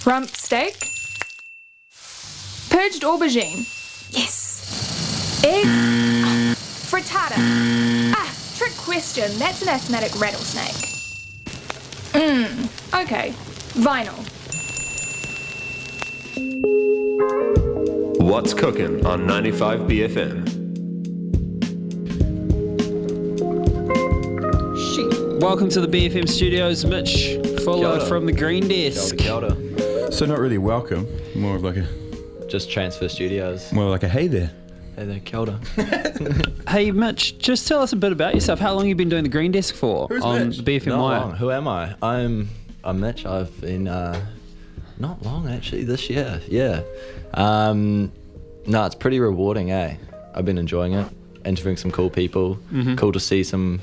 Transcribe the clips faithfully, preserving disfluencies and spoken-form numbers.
Rump steak. Purged aubergine. Yes. Eggs. Oh, frittata. Ah, trick question. That's an asthmatic rattlesnake. Mmm. Okay. Vinyl. What's cooking on ninety-five B F M? Welcome to the B F M studios, Mitch Fuller from the Green Desk. Kia ora, kia ora. So not really welcome, more of like a Just transfer studios. more like a hey there. Hey there, kia ora. Hey, Mitch, just tell us a bit about yourself. How long have you been doing the Green Desk for Who's on Mitch? the B F M Not Wire? long. Who am I? I'm I'm Mitch. I've been uh, not long actually this year. Yeah. Um, no, it's pretty rewarding, eh? I've been enjoying it. Interviewing some cool people. Mm-hmm. Cool to see some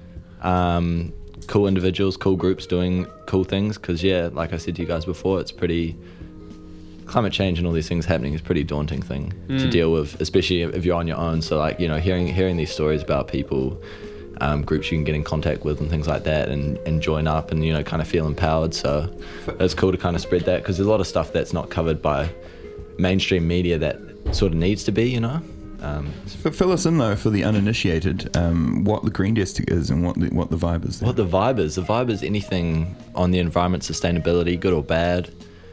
um, cool individuals, cool groups doing cool things. Because yeah, like I said to you guys before, it's pretty. Climate change and all these things happening is a pretty daunting thing Mm. to deal with, especially if you're on your own. So like, you know, hearing hearing these stories about people, um, groups you can get in contact with and things like that, and, and join up and, you know, kind of feel empowered. So it's cool to kind of spread that, because there's a lot of stuff that's not covered by mainstream media that sort of needs to be, you know. Um, F- Fill us in though for the uninitiated, um, what the Green Desk is and what the, what the vibe is there. What the vibe is. The vibe is anything on the environment, sustainability, good or bad.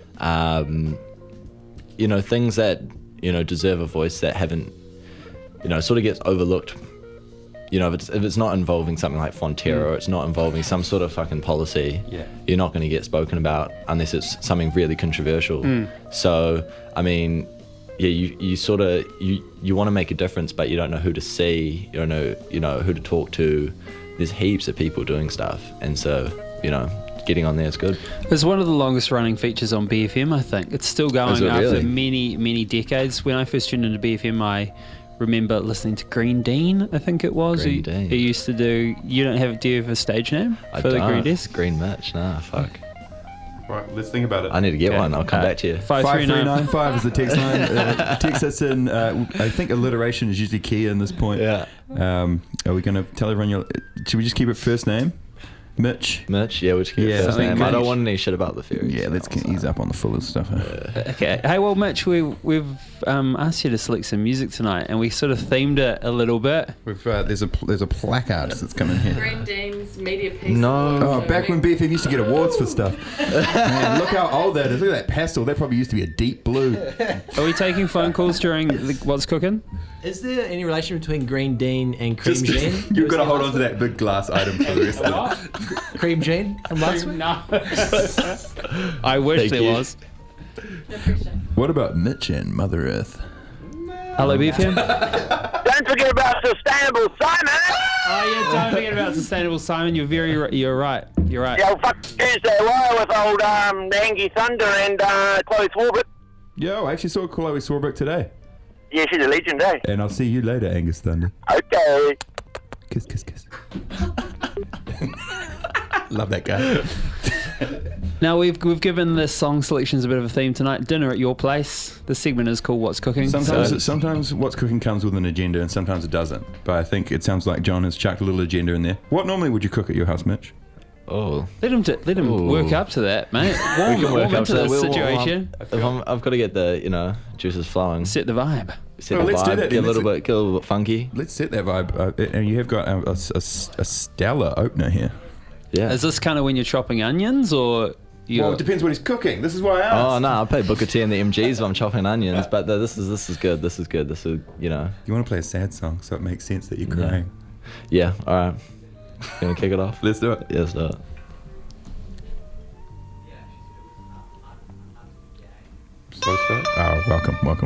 Um, you know, things that, you know, deserve a voice that haven't, you know, sort of gets overlooked. You know, if it's, if it's not involving something like Fonterra, or it's not involving some sort of fucking policy, Yeah. you're not going to get spoken about unless it's something really controversial. So, I mean, yeah, you, you sort of, you, you want to make a difference, but you don't know who to see, you don't know, you know, who to talk to. There's heaps of people doing stuff. And so, you know, getting on there is good. It's one of the longest running features on B F M, I think. It's still going Is it after really? many, many decades. When I first tuned into B F M, I remember listening to Green Dean, I think it was. Green who, Dean. who used to do, you don't have, do you have a stage name I for the don't. Green Desk? Green Mitch, nah, fuck. Right, let's think about it. I need to get Okay. one. I'll come Uh, back to you. five Five three three nine nine five is the text line. Uh, text us in. Uh, I think alliteration is usually key in this point. Yeah. Um, are we going to tell everyone your? Should we just keep it first name? Mitch. Mitch, yeah, which Yeah, yeah, first something name. I good. don't want any shit about the theory. Yeah, let's get, ease up on the fuller stuff. Huh? Okay. Hey, well, Mitch, we, we've um, asked you to select some music tonight, and we sort of themed it a little bit. We've uh, there's a pl- there's a placard that's coming here. Green Dean's media piece. No. Oh, back when B F M used to get awards for stuff. Man, look how old that is. Look at that pastel. That probably used to be a deep blue. Are we taking phone calls during the, What's Cooking? Is there any relation between Green Dean and Cream Jean? You've got to hold on to that big glass item for the rest of the Cream Jean from last week? No. I wish Thank there you. was. What about Mitch and Mother Earth? Hello, B F M. Don't forget about Sustainable Simon. Oh, yeah, don't forget about Sustainable Simon. You're very, ri- you're right. You're right. The old fuck Tuesday Wire with old um, Angie Thunder and uh, Chloe Swarbrick. Yo, I actually saw Chloe Swarbrick today. Yeah, she's a legend, eh? And I'll see you later, Angus Thunder. Okay. Kiss, kiss, kiss. Love that guy. Now we've we've given the song selections a bit of a theme tonight. Dinner at your place. The segment is called What's Cooking. Sometimes, So- sometimes what's cooking comes with an agenda, and sometimes it doesn't. But I think it sounds like John has chucked a little agenda in there. What normally would you cook at your house, Mitch? Oh. let him to, let him Ooh. work up to that, mate. Warm, We can work warm up into to that. this We'll- we'll- situation. If I'm, I've got to get the, you know, juices flowing. Set the vibe. Set Well, the let's do vibe, that get a then. little Let's- bit, get a little bit funky. Let's set that vibe. Uh, and you have got a, a, a, a stellar opener here. Yeah. Is this kind of when you're chopping onions, or you? Well, it depends what he's cooking. This is why I asked. Oh no, I'll play Booker T and the M Gs if I'm chopping onions, but the, this is this is good. This is good. This is, you know, You want to play a sad song so it makes sense that you're crying. yeah. All right, gonna kick it off. Let's do it. Yeah, let's do it. So start. Oh, welcome, welcome.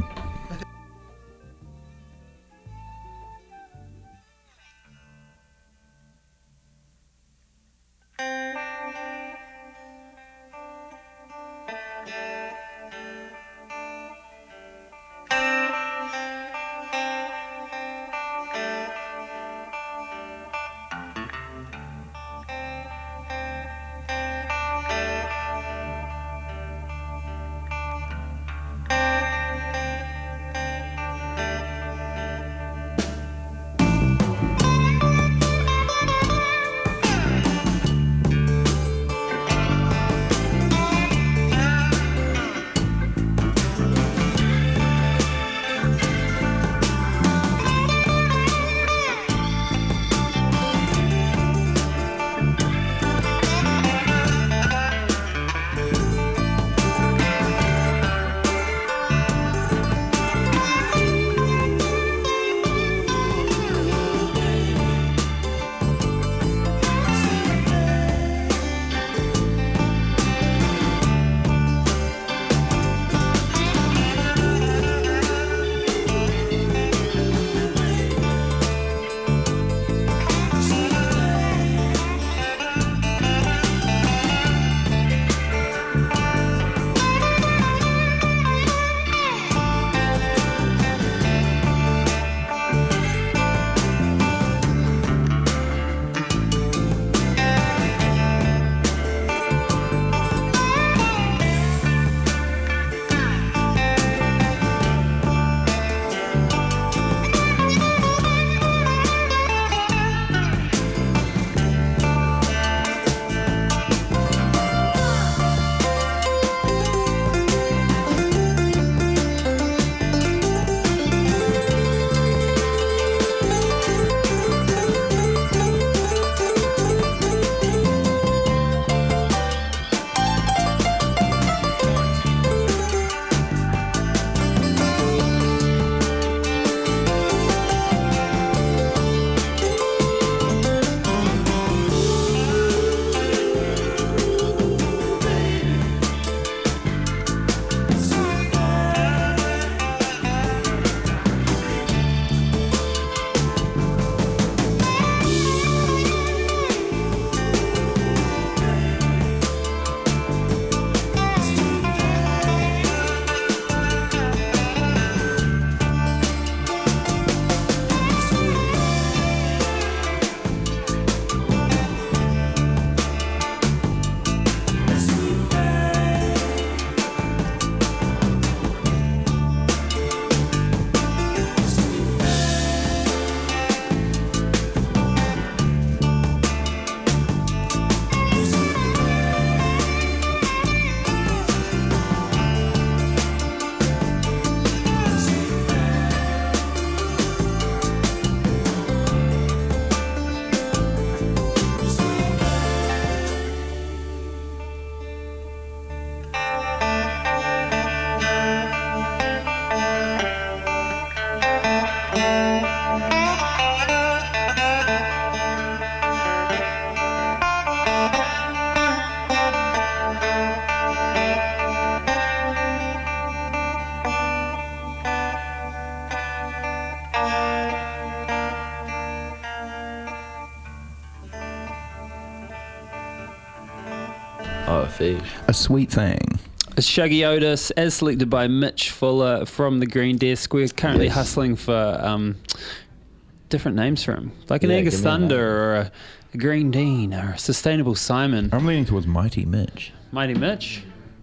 Oh, fish. A sweet thing. Shaggy Otis, as selected by Mitch Fuller from the Green Desk. We're currently Yes. hustling for um, different names for him, like an Yeah, Angus give me a Thunder name. or a, a Green Dean or a Sustainable Simon. I'm leaning towards Mighty Mitch. Mighty Mitch.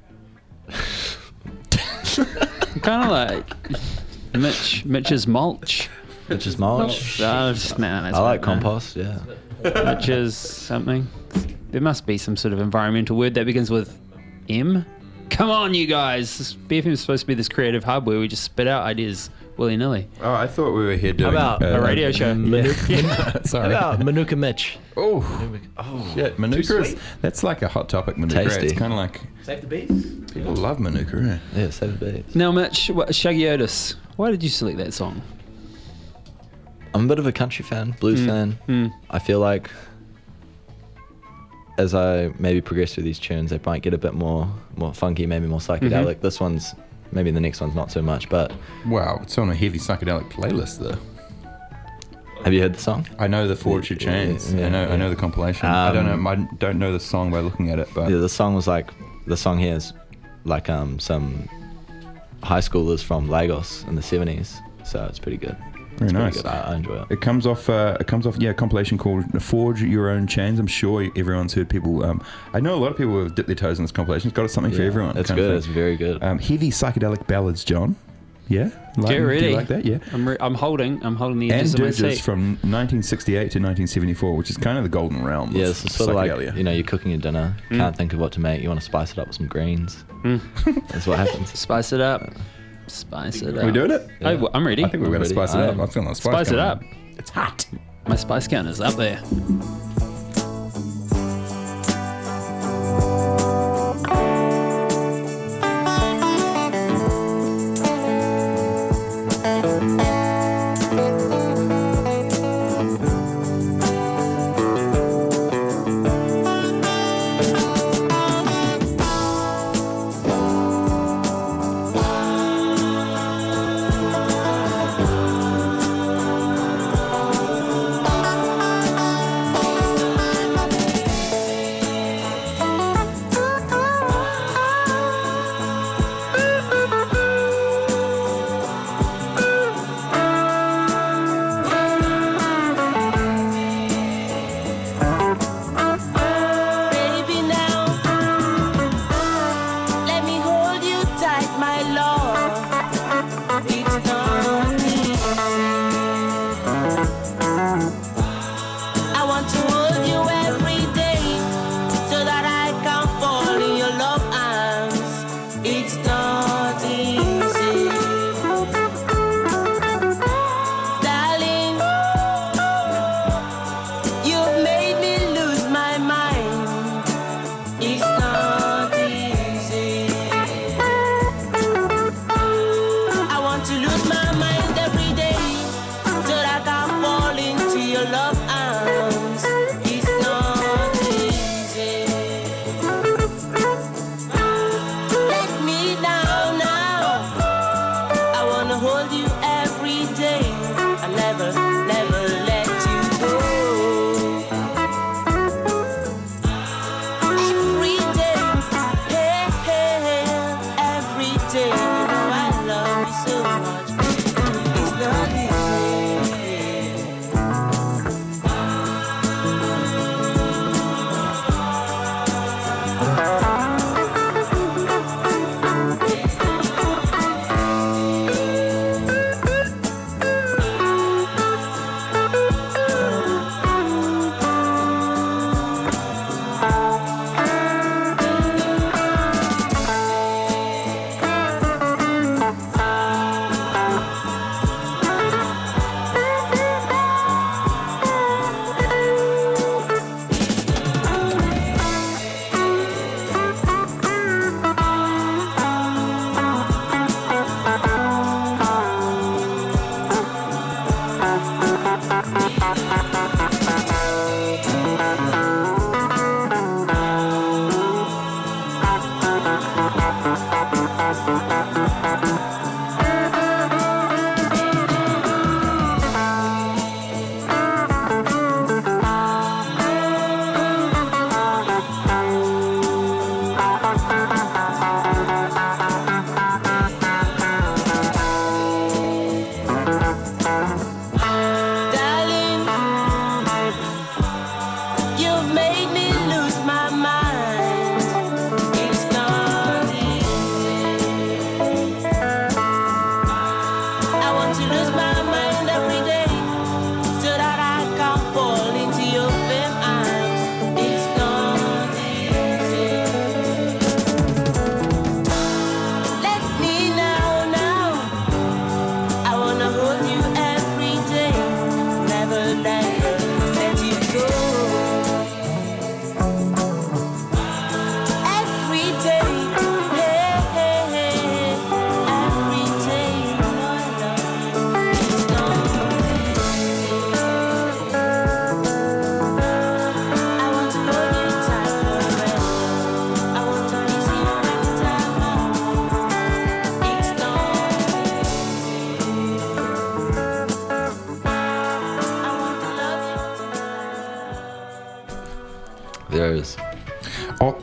Kind of like Mitch. Mitch's mulch. Which is mulch. No, just- nah, that's I like right, man. compost, yeah. Mitch's something. There must be some sort of environmental word that begins with M. Come on, you guys. B F M is supposed to be this creative hub where we just spit out ideas willy-nilly. Oh, I thought we were here doing about uh, A radio show. Yeah. Sorry. How about Manuka Mitch? Oh, shit. Manuka is, sweet. that's like a hot topic, Manuka. It's Tasty. kind of like, Save the beats. people love Manuka, eh? Yeah, save the beats. Now, Mitch, what, Shaggy Otis, why did you select that song? I'm a bit of a country fan, blues Mm. fan. Mm. I feel like as I maybe progress through these tunes, they might get a bit more more funky, maybe more psychedelic. Mhm. This one's, maybe the next one's not so much, but Wow, it's on a heavy psychedelic playlist, though. have you heard the song? I know the Forge Your Chains. Yeah, I know. yeah. I know the compilation. I don't Um, know. I don't know the song by looking at it, but Yeah, the song was like, the song here is like um some high schoolers from Lagos in the seventies, so it's pretty good. very It's pretty nice. good. I, I enjoy it. It comes off. Uh, it comes off. Yeah, a compilation called "Forge Your Own Chains." I'm sure everyone's heard people. Um, I know a lot of people have dipped their toes in this compilation. It's got something for Yeah, everyone. It's kind of good. thing. It's very good. Um, heavy psychedelic ballads, John. Yeah, like, Get Do ready. you like that? Yeah. I'm, re- I'm holding. I'm holding the And edges of my dirges seat. from nineteen sixty-eight to nineteen seventy-four, which is kind of the golden realm. Yeah, of it's sort of like, psychedelia. you know, you're cooking your dinner, Mm. can't think of what to make, you want to spice it up with some greens. Mm. That's what happens. Spice it up. Spice it up. Are we doing it? Oh, well, I'm ready. I think we're I'm going to ready. spice it I up. am. I'm feeling the spice. Spice it coming up. in. It's hot. My spice count is up there.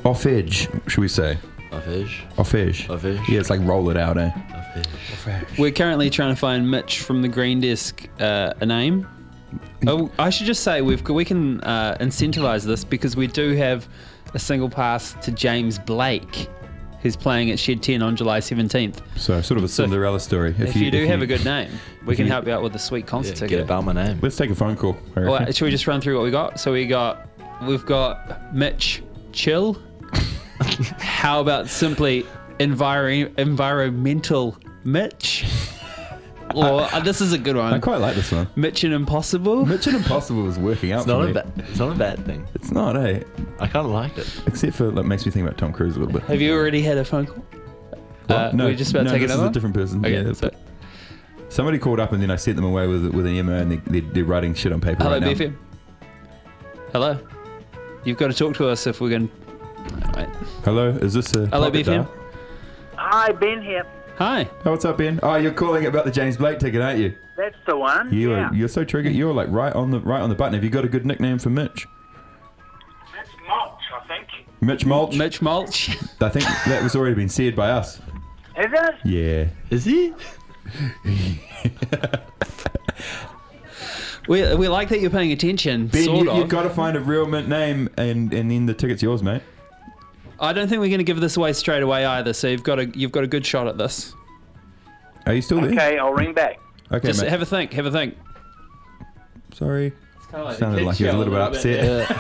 Off edge, should we say? Off edge. Off edge. Off edge. Yeah, it's like roll it out, eh? Off edge. We're currently trying to find Mitch from the Green Desk uh, a name. Oh, I should just say we've we can uh, incentivize this because we do have a single pass to James Blake, who's playing at Shed ten on July seventeenth. So sort of a So Cinderella story. If, you, do have a good name, we if can you- help you out with a sweet concert Yeah, ticket. get about my name. Let's take a phone call. I Well, reckon. should we just run through what we got? So we got, we've got Mitch Chill. How about simply enviro- environmental Mitch? Or uh, this is a good I one. quite like this one. Mission Impossible. Mission Impossible is working out It's for not me. a bad. It's not a bad thing. It's not, eh? I kind of like it. Except for that makes me think about Tom Cruise a little bit. Have you already had a phone call? Uh, no, we're just about no, to take this another is a one? different person. Okay, yeah, so- but somebody called up and then I sent them away with with an email and they, they, they're writing shit on paper Hello, right now. B F M. Hello. You've got to talk to us if we're going. Wait. Hello, is this a Hello, pocket B F M. dial? Hi, Ben here. Hi. Oh, what's up, Ben? Oh, you're calling about the James Blake ticket, aren't you? That's the one. You yeah. are, you're so triggered. You're like right on the right on the button. Have you got a good nickname for Mitch? That's Mulch, I think. Mitch Mulch. Mitch Mulch. I think that was already been said by us. Is it? Yeah. Is he? we, we like that you're paying attention. Ben, sort you, of. you've got to find a real mint name, and and then the ticket's yours, mate. I don't think we're going to give this away straight away either. So you've got a you've got a good shot at this. Are you still there? Okay, I'll ring back. Okay, Just mate. have a think. Have a think. Sorry. Kinda like the Sounded kids like he was a show little bit upset.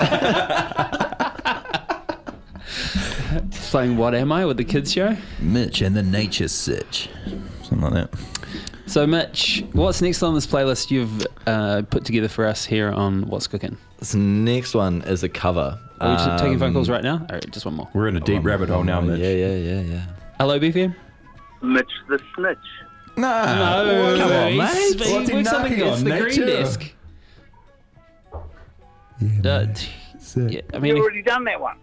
Just playing What Am I with the kids show. Mitch and the Nature Sitch. Something like that. So Mitch, what's next on this playlist you've uh, put together for us here on What's Cooking? This next one is a cover. Are we just taking phone Um, calls right now? All right, just one more. We're in a deep one- rabbit hole one now, more. Mitch. Yeah, yeah, yeah, yeah. Hello, B F M. Mitch the Snitch. Nah. No, Come on, he's- mate. he's What's he works something- knocking it's on? the Green Nature? Desk. Yeah, Uh, man. t- Sick. yeah, I You mean, already done that one.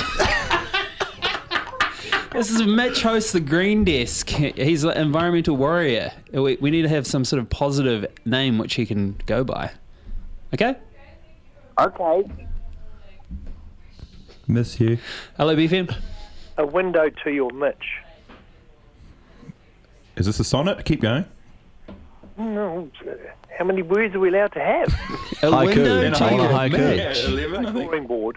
this is Mitch hosts the Green Desk. He's an environmental warrior. We, we need to have some sort of positive name which he can go by. Okay? Okay. Miss you. Hello, B F M. A window to your Mitch. Is this a sonnet? Keep going. No. How many words are we allowed to have? A Haiku. window And to I want a your haiku. Mitch. eleven, I think. Drawing board.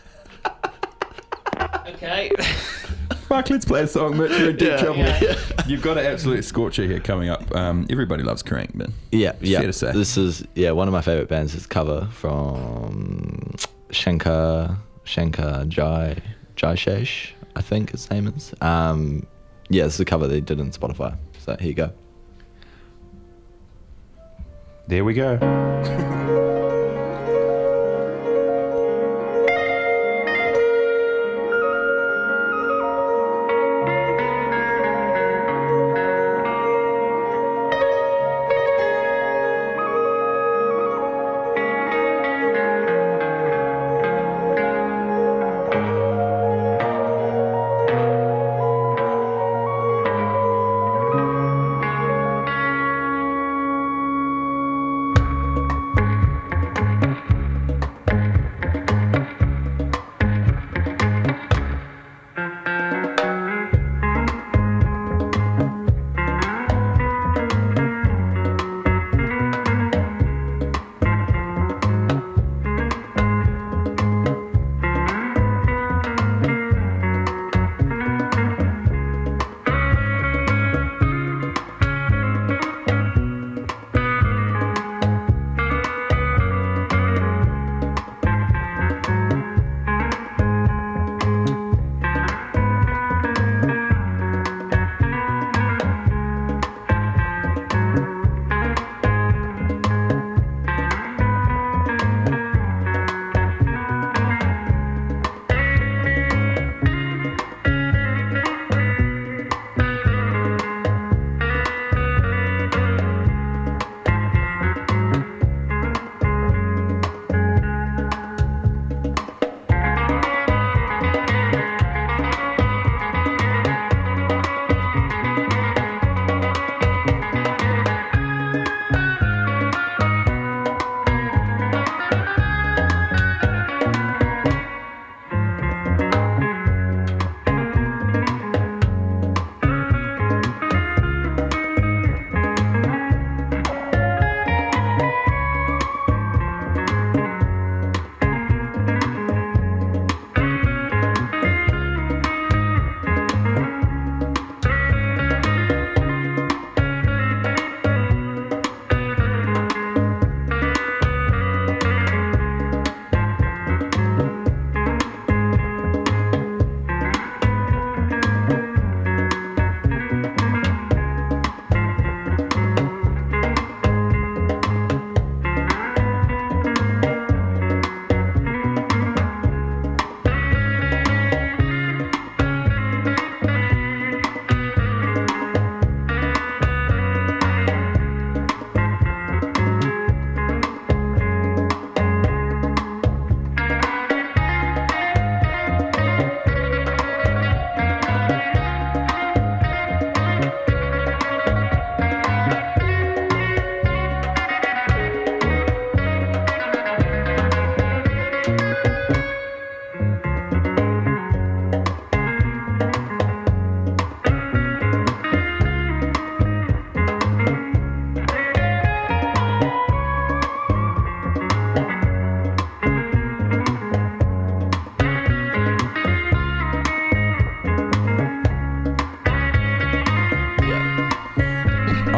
Okay. Fuck, let's play a song, Mitch. You're in deep trouble. You've got an absolute scorcher here coming up. Um, everybody loves Crank, man. Yeah, yeah. Fair to say. This is yeah one of my favorite bands. Is cover from Shankar Shankar Jai Jai Shesh, I think his name is. Um, yeah, this is a cover they did on Spotify. So here you go. There we go.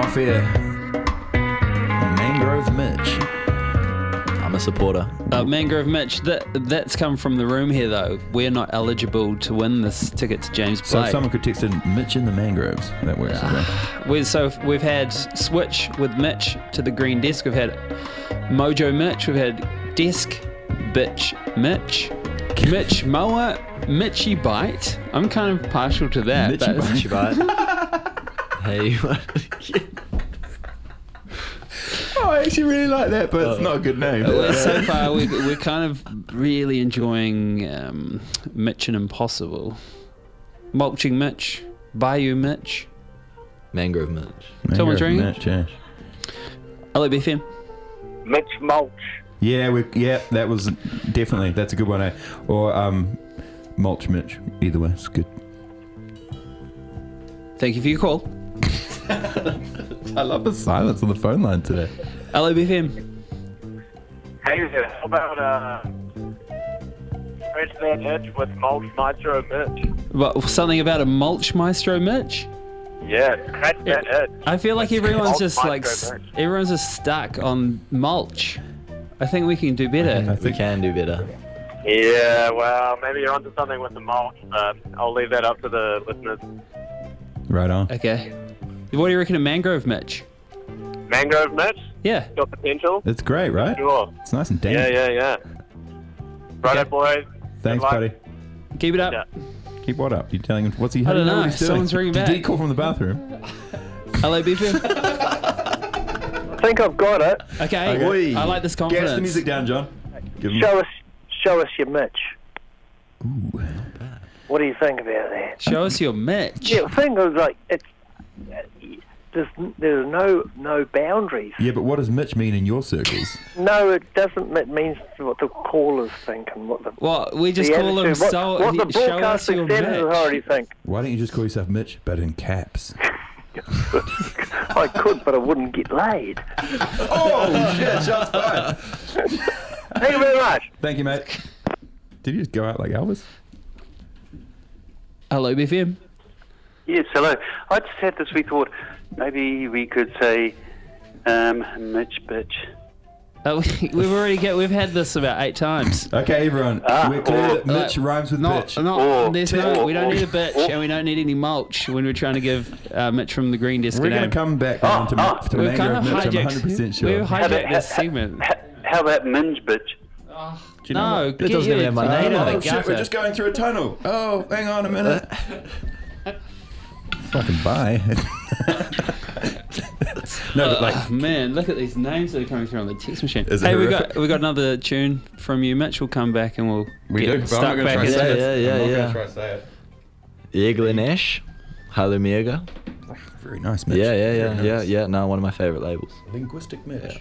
off here. Mangrove Mitch. I'm a supporter. Uh, Mangrove Mitch, that that's come from the room here though. We're not eligible to win this ticket to James So if Blake. someone could text in Mitch in the Mangroves, that works as well. we, so we've had Switch with Mitch to the green desk. We've had Mojo Mitch. We've had Desk Bitch Mitch. Mitch Moa. Mitchy Bite. I'm kind of partial to that. Mitchy but- Bite. Mitchy Bite. Hey, what? Oh, I actually really like that, but it's not a good name. Well, so far, we, we're kind of really enjoying um, Mitch and Impossible. Mulching Mitch. Bayou Mitch. Mangrove Mitch. Someone's Mangrove ringing? Mitch, yeah. L A B F M. Mitch Mulch. Yeah, we, yeah, that was definitely, that's a good one, eh? Or um, Mulch Mitch. Either way, it's good. Thank you for your call. I love the silence on the phone line today. L A B F M. Hey there, how about uh, scratch that itch with Mulch Maestro Mitch? What, something about a mulch maestro Mitch? Yeah, scratch that itch. I feel like everyone's Mulch just like Maestro s- Mitch. everyone's just stuck on mulch. I think we can do I better. We think can do better. Yeah, well, maybe you're onto something with the mulch, but I'll leave that up to the listeners. right on. Okay. What do you reckon of Mangrove Mitch? Mangrove Mitch, Yeah. got potential? It's great, right? Sure. It's nice and dank. Yeah, yeah, yeah. Righto, Okay. boys. Thanks, Good luck. buddy. Keep it up. Yeah. Keep what up? You telling him what's he? I how do you don't know. what he's doing? Someone's ringing Did he back. call from the bathroom? L A B F M. I think I've got it. Okay. Oi. I like this confidence. Gas the music down, John. Give him- Show us, show us your Mitch. Ooh. What do you think about that? Show us your Mitch. Yeah, the thing is, like, it's uh, there's there's no no boundaries. Yeah, but what does Mitch mean in your circles? No, it doesn't. It means what the callers think and what the What we just the call him. attitude- what, So, what the show us broadcasting your standards Mitch. authority think. Why don't you just call yourself Mitch, but in caps? I could, but I wouldn't get laid. Oh, shit, shots fired. Thank you very much. Thank you, mate. Did you just go out like Elvis? Hello, B F M. Yes, hello. I just had this wee thought. Maybe we could say, um, Mitch bitch. Oh, we- we've already get. We've had this about eight times. Okay, everyone. Ah, we're clear or- that Mitch Uh, rhymes with Not, bitch. not, Or- there's no, or- we don't or- need a bitch, or- and we don't need any mulch when we're trying to give uh, Mitch from the Green Desk We're a going name. to come back Oh, on to, oh. to We've kind Mangrove of Mitch, I'm hijacked. one hundred percent sure. We've How about, hijacked this segment. how, how about minge bitch? Do you know No, what? get doesn't even your have my head name in on the Oh, shit, gutter. we're just going through a tunnel. Oh, hang on a minute. Fucking bye. No, but like, Oh, man, look at these names that are coming through on the text machine. Is it Hey, we horrific? got we got another tune from you, Mitch. We'll come back and we'll we get do. But stuck I'm not back going to try into and say it. it. Yeah, I'm not yeah, gonna yeah. try and say it. Eagle Ash. Hello, Miega. Very nice, Mitch. Yeah, yeah, Very yeah, nice. yeah, yeah. No, one of my favorite labels. Linguistic Mitch.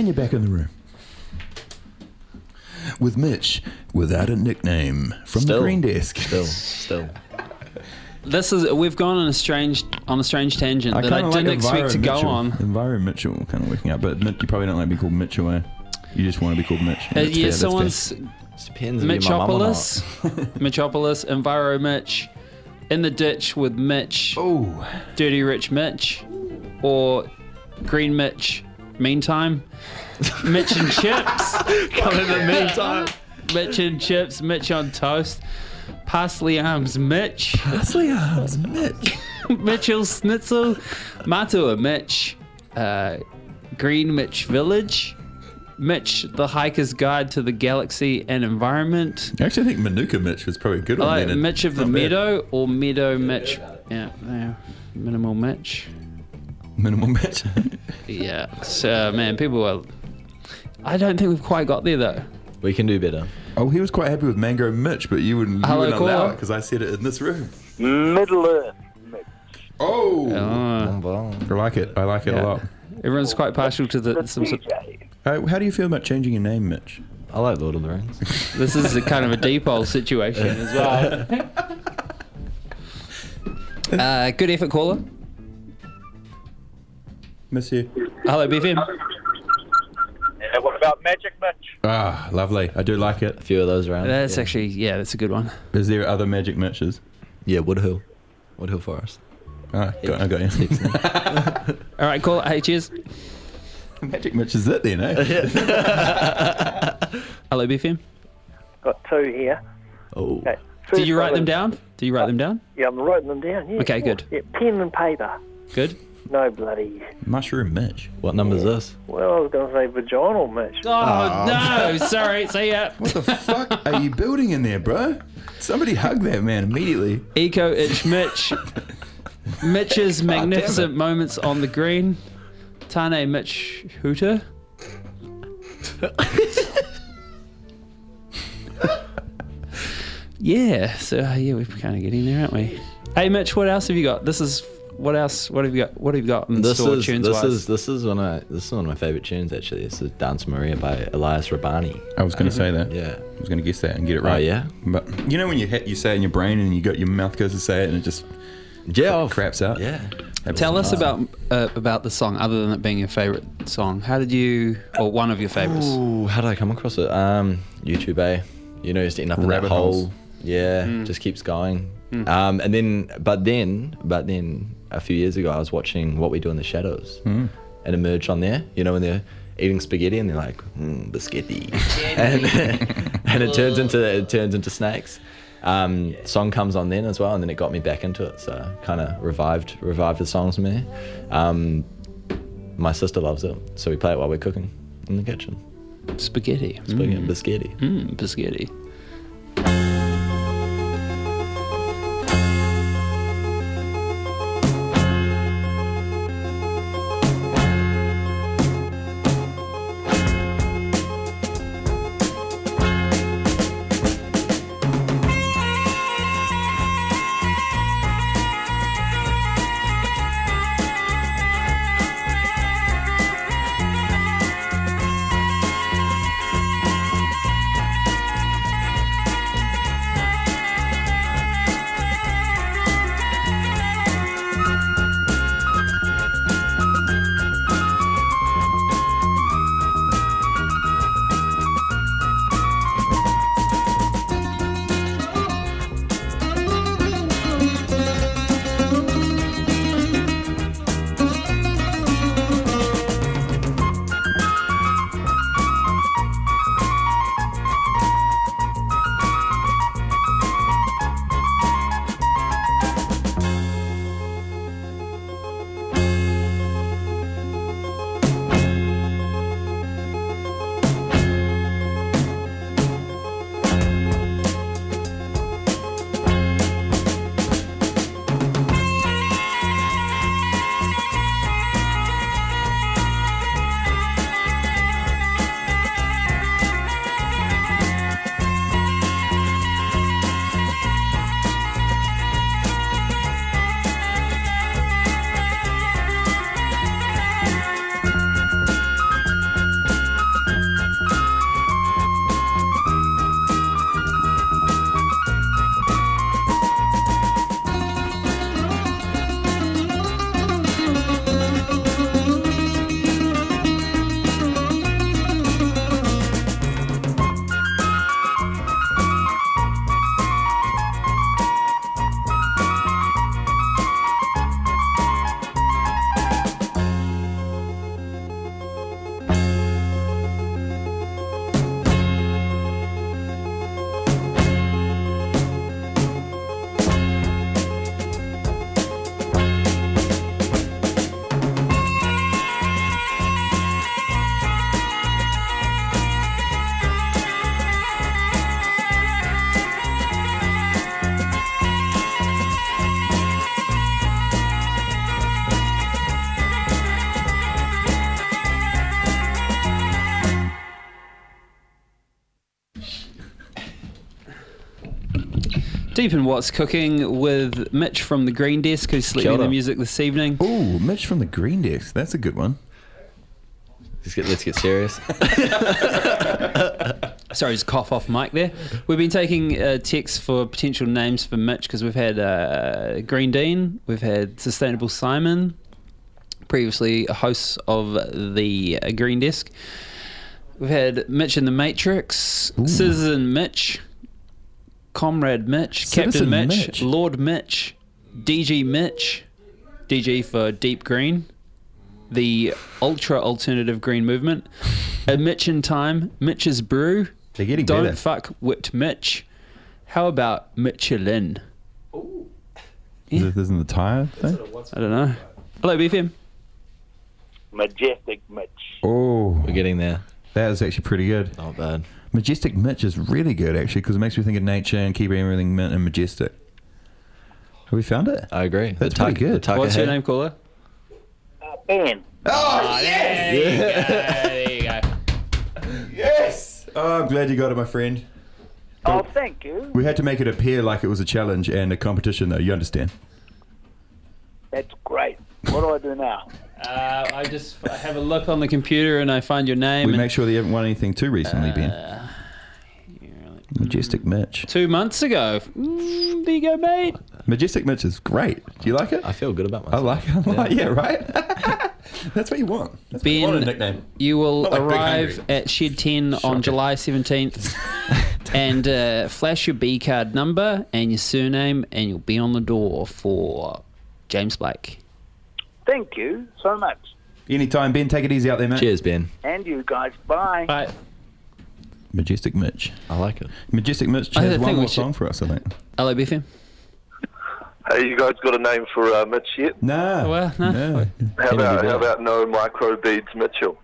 And you're back in the room. With Mitch, without a nickname, from Still. the green desk. Still, still. This is we've gone on a strange on a strange tangent that I kinda didn't expect Enviro to go Mitchell. on. Enviro Mitchell kind of working out, but Mitch, you probably don't like to be called Mitchell, eh? You just want to be called Mitch. Uh, That's yeah, fair, that's someone's Just depends if you're my mum or Mitchopolis, Mitchopolis, Enviro Mitch, In the Ditch with Mitch, fair. Oh, Dirty Rich Mitch, or Green Mitch. Meantime, Mitch and Chips. Come in the meantime. Mitch and Chips, Mitch on toast, Parsley Arms Mitch, Parsley Arms Mitch. Mitchell Schnitzel, Matua Mitch, uh, Green Mitch Village, Mitch the Hiker's Guide to the Galaxy and Environment. Actually, I think Manuka Mitch was probably a good I one. like then. Mitch of the Not bad. Meadow or Meadow Mitch. Yeah, yeah, Minimal Mitch. Minimal Mitch. Yeah, so man, people are. I don't think we've quite got there though. We can do better. Oh, he was quite happy with Mango Mitch, but you wouldn't, you Hello, wouldn't allow caller. it because I said it in this room. Middle Earth. Oh, Uh, I like it. I like it Yeah. a lot. everyone's quite partial to the. The Some sort, D J. Uh, how do you feel about changing your name, Mitch? I like Lord of the Rings. this is a kind of a dipole situation as well. Uh, good effort, caller. Miss you. Hello, B F M. Yeah, what about Magic Mitch? Ah, lovely. I do like it. A few of those around. That's yeah. actually yeah, that's a good one. Is there other magic Mitches? Yeah, Woodhill. Woodhill Forest. Oh, got, I got you. All right, caller. Hey, cheers. Magic Mitch is it then, eh? Hello, B F M. Got two here. Oh. Okay. Did First you write one them is- down? Did you write them down? Yeah, I'm writing them down. Yeah, Okay, of good. course. Yeah, pen and paper. Good. No bloody. Mushroom Mitch. What number is this? Well, I was going to say vaginal Mitch. Oh, no! Sorry. See ya. What the fuck are you building in there, bro? Somebody hug that man immediately. Eco Itch Mitch. Mitch's magnificent moments on the green. Tane Mitch Hooter. Yeah, so uh, yeah, we're kind of getting there, aren't we? Hey, Mitch, what else have you got? This is what else? What have you got? What have you got in This store is tunes this wise? is this is one of my, this is one of my favorite tunes actually. This is Dance Maria by Elias Rabani. I was going to say that. Yeah. I was going to guess that and get it Oh right. yeah. But you know when you hit, you say it in your brain and you got your mouth goes to say it and it just Yeah. oh, craps out. Yeah. That Tell was us awesome. about uh, about the song, other than it being your favorite song. How did you, or one of your favorites? Ooh, how did I come across it? Um, YouTube, eh? You know, just ending up in Rabbit that hole. holes. Yeah, Mm. just keeps going. Um, and then, but then, but then, a few years ago, I was watching What We Do in the Shadows, Mm. and it emerged on there. You know, when they're eating spaghetti and they're like, mm, biscotti, and and it turns into it turns into snakes. Um, song comes on then as well, and then it got me back into it. So kind of revived revived the songs for me. Um, my sister loves it, so we play it while we're cooking in the kitchen. Spaghetti. Spaghetti, Mm. biscotti. Mm, biscotti. Thank Deep in What's Cooking with Mitch from the Green Desk, who's Kia selecting the ora. music this evening. Ooh, Mitch from the Green Desk. That's a good one. Let's get, let's get serious. Sorry, just cough off mic there. We've been taking uh, texts for potential names for Mitch because we've had uh, Green Dean, we've had Sustainable Simon, previously a host of the uh, Green Desk. We've had Mitch in the Matrix, Citizen Mitch, Comrade Mitch, Citizen Captain Mitch, Mitch. Lord Mitch, D G Mitch, D G for Deep Green, the Ultra Alternative Green Movement, a Mitch in Time, Mitch's Brew, They're getting Don't better. Fuck Whipped Mitch. How about Michelin? Is it- Isn't the tire thing? I don't know. Hello, B F M. Majestic Mitch. Oh, We're getting there. that is actually pretty good. Not bad. Majestic Mitch is really good, actually, because it makes me think of nature and keeping everything mint and majestic. Have we found it? I agree. That's the pretty good. The tucker What's your head. name, caller? Uh, Ben. Oh, There you go. There you go. yes! Oh, I'm glad you got it, my friend. Oh, thank you. We had to make it appear like it was a challenge and a competition, though. You understand? That's great. What do I do now? Uh, I just I have a look on the computer and I find your name. We and make sure that you haven't won anything too recently, Ben. Uh, Majestic Mitch. two months ago. Mm, there you go, mate. Majestic Mitch is great. Do you like it? I feel good about I myself. like it. I like- yeah, right? That's what you want. That's what you want a Ben, nickname. you will Not like Big arrive Hungry. at Shed ten on Shocking. July seventeenth and uh, flash your B card number and your surname and you'll be on the door for James Blake. Thank you so much. Anytime, Ben. Take it easy out there, mate. Cheers, Ben. And you guys. Bye. Bye. Majestic Mitch. I like it. Majestic Mitch I has think one we more should- song for us, I think. Hello, B F M. Hey, you guys got a name for uh, Mitch yet? Nah. Well, no. no. How Can about you do how that? about no micro beads Mitchell?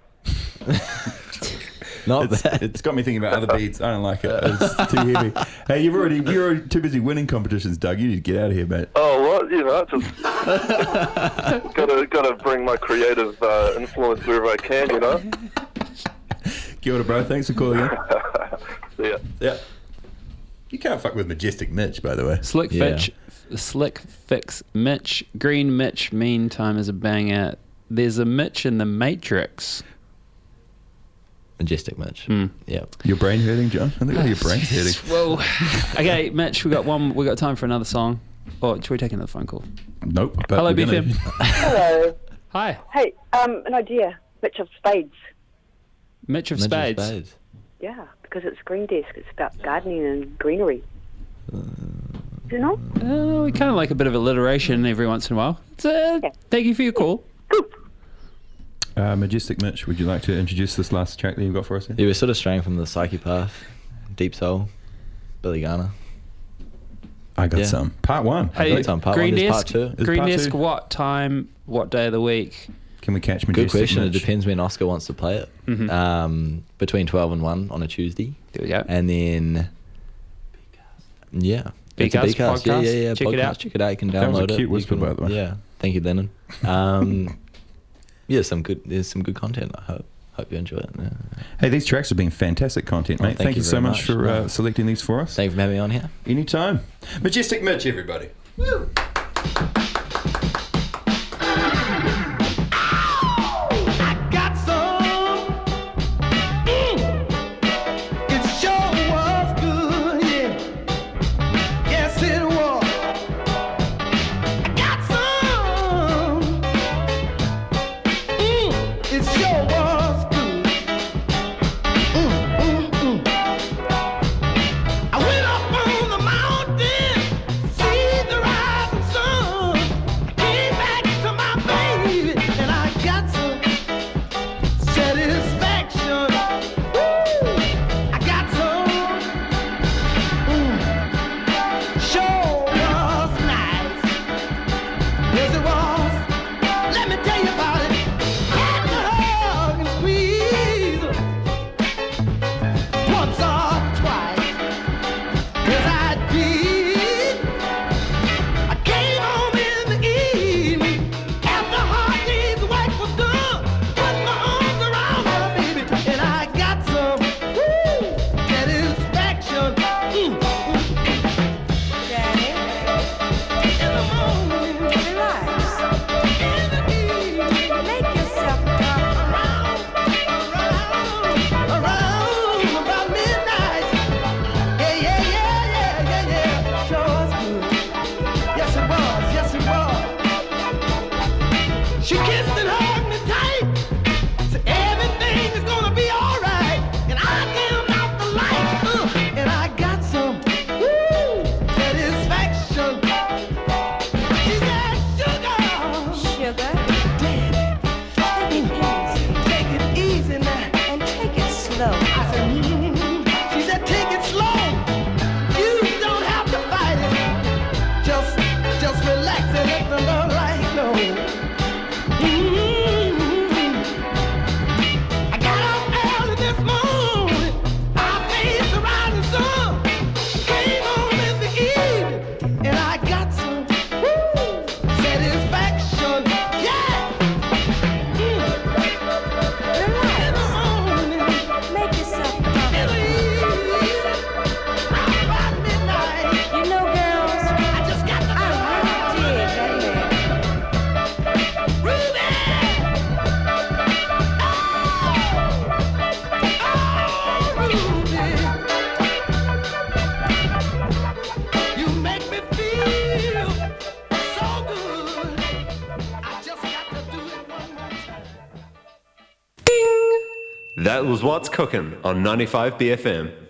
Not It's, bad. it's got me thinking about other beats. I don't like it. It's too heavy. Hey, you've already you're already too busy winning competitions, Doug. You need to get out of here, mate. Oh, what? You know, just gotta gotta bring my creative uh, influence wherever I can. You know. Kia ora, bro. Thanks for calling in. See ya. Yeah. You can't fuck with Majestic Mitch, by the way. Slick Yeah. Fitch, Slick Fix Mitch, Green Mitch, Meantime is a banger. There's a Mitch in the Matrix. Majestic Mitch. Hmm. Yeah. Your brain hurting, John? I think your brain's hurting. Whoa. Okay, Mitch, we got one. We got time for another song. Oh, should we take another phone call? Nope. But Hello, we're B F gonna- M. Hello. Hi, Hey, um, an idea. Mitch of Spades. Mitch of Mitch of Spades. Spades. Yeah, because it's Green Desk. It's about gardening and greenery. Do you know? Uh, we kind of like a bit of alliteration every once in a while. It's, uh, Yeah. Thank you for your call. Uh, Majestic Mitch, would you like to introduce this last track that you've got for us here? Yeah, we're sort of straying from the psychopath, Deep Soul, Billy Garner. I got Yeah. some. Part one. I Hey, got some. Part Green one, there's Desk. part two. Is Green part Desk. two? What time? What day of the week? Can we catch Majestic Good question. It Mitch? depends when Oscar wants to play it. Mhm. Um, between twelve and one on a Tuesday. There we go. And then, yeah. It's a Bcast Bcast. Yeah, podcast. yeah, yeah. Check it podcast. out. Check it out. You can download That was a it. cute You whisper, can- by the way. Yeah. Thank you, Lennon. Um, yeah, some good. There's some good content. I hope. Hope you enjoy it. Yeah. Hey, these tracks have been fantastic content, Oh, mate. thank thank you you so very much much. for uh, No. selecting these for us. Thank you for having me on here. Anytime. Majestic Mitch, everybody. Woo! Got some. Mm. It sure was good, yeah. Yes, it was. I got some. Mm. It sure was good. Mm, mm, mm. I went up on the mountain, see the rising sun. That was What's Cooking on ninety-five B F M.